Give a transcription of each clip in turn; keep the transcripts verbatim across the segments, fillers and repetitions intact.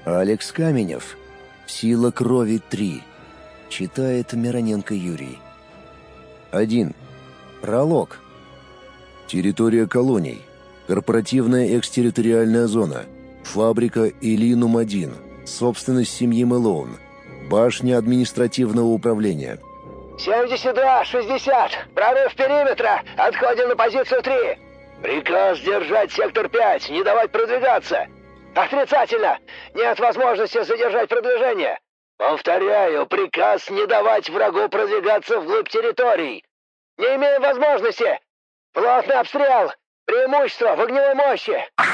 Алекс Каменев. Сила крови три. Читает Мироненко Юрий. один. Пролог. Территория колоний. Корпоративная экстерриториальная зона. Фабрика Элинум один. Собственность семьи Мэлоун. Башня административного управления. семьдесят два шестьдесят. Прорыв периметра. Отходим на позицию три. Приказ держать сектор пять, не давать продвигаться. Отрицательно. Нет возможности задержать продвижение. Повторяю, приказ не давать врагу продвигаться вглубь территорий. Не имеем возможности. Плотный обстрел. Преимущество в огневой мощи.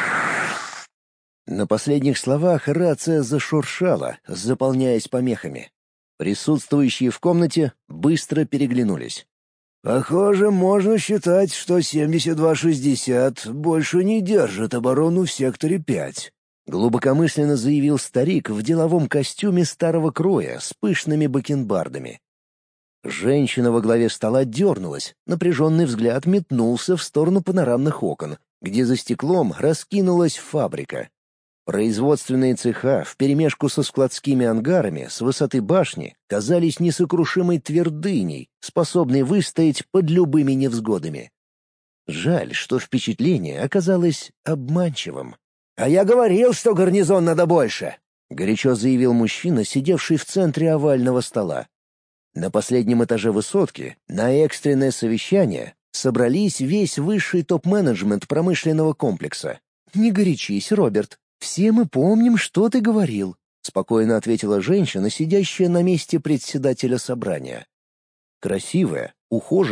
На последних словах рация зашуршала, заполняясь помехами. Присутствующие в комнате быстро переглянулись. «Похоже, можно считать, что семьдесят два шестьдесят больше не держит оборону в секторе пять», — глубокомысленно заявил старик в деловом костюме старого кроя с пышными бакенбардами. Женщина во главе стола дернулась, напряженный взгляд метнулся в сторону панорамных окон, где за стеклом раскинулась фабрика. Производственные цеха вперемешку со складскими ангарами с высоты башни казались несокрушимой твердыней, способной выстоять под любыми невзгодами. Жаль, что впечатление оказалось обманчивым. «А я говорил, что гарнизон надо больше!» — горячо заявил мужчина, сидевший в центре овального стола. На последнем этаже высотки, на экстренное совещание, собрались весь высший топ-менеджмент промышленного комплекса. «Не горячись, Роберт. Все мы помним, что ты говорил», — спокойно ответила женщина, сидящая на месте председателя собрания. Красивая, ухоженная,